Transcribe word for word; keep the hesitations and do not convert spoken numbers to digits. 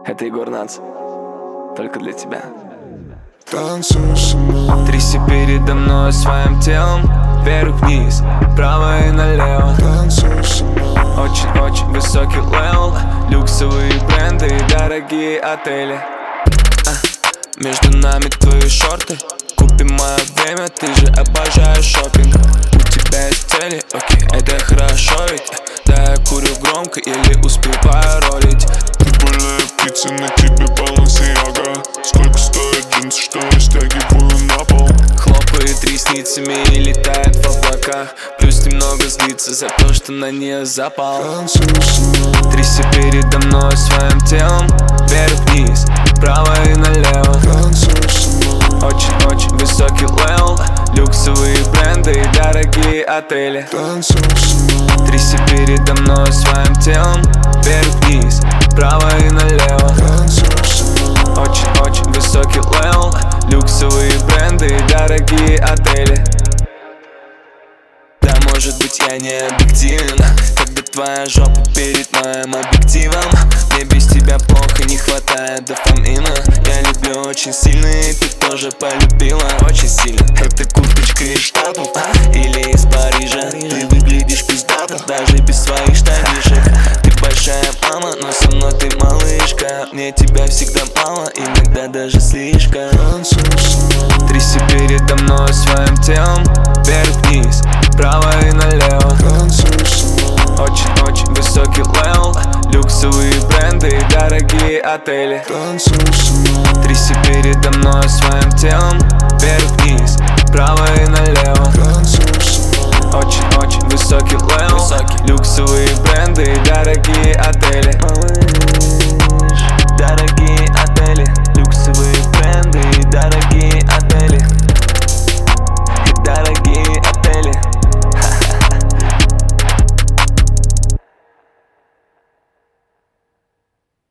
Это Егор Натс. Только для тебя. Танцуй со мной. Тряси передо мной своим телом, вверх-вниз, право и налево. Танцуй со мной. Очень-очень высокий левел, люксовые бренды и дорогие отели. а, Между нами твои шорты, купи мое время, ты же обожаешь шопинг. У тебя есть цели, окей, это хорошо ведь. Да, я курю громко или успеваю ролить. Прикольная птица, на тебе Баленсиага. Сколько стоит джинсы, что я стягиваю на пол? Хлопает ресницами и летает в облаках. Плюс немного злится за то, что на нее запал. Танцуй со мной. Тряси передо мной своим телом, вверх-вниз, право и налево. Танцуй со мной. Очень-очень высокий левел, люксовые бренды и дорогие отели. Танцуй со мной. Тряси передо мной своим телом, вверх-вниз, право и налево. Танцуй со мной. Очень-очень высокий левел, люксовые бренды и дорогие отели. Да, может быть, я не объективен, когда твоя жопа перед моим объективом. Мне без тебя плохо, не хватает дофамина. Я люблю очень сильно, и ты тоже полюбила очень сильно. Это курточка из Штатов или из Парижа. Ты выглядишь пиздато, даже без своих штанишек. Ты большая мама, но со мной ты малышка. Мне тебя всегда мало, иногда даже слишком. Танцуй со мной. Тряси передо мной своим телом, вверх-вниз, право и налево. Танцуй со мной. Очень-очень высокий левел, люксовые бренды и дорогие отели. Танцуй со мной. Тряси передо мной своим телом, вверх-вниз, право и налево. Танцуй со мной. Очень-очень высокий левел, люксовые бренды и дорогие отели.